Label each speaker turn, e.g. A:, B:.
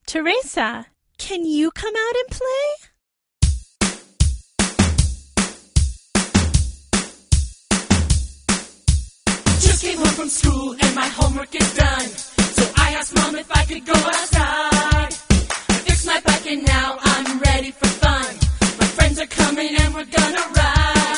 A: Teresa, can you come out and play?
B: Just came home from school and my homework is done. So I asked Mom if I could go outside. I fixed my bike and now I'm ready for fun. My friends are coming and we're gonna ride.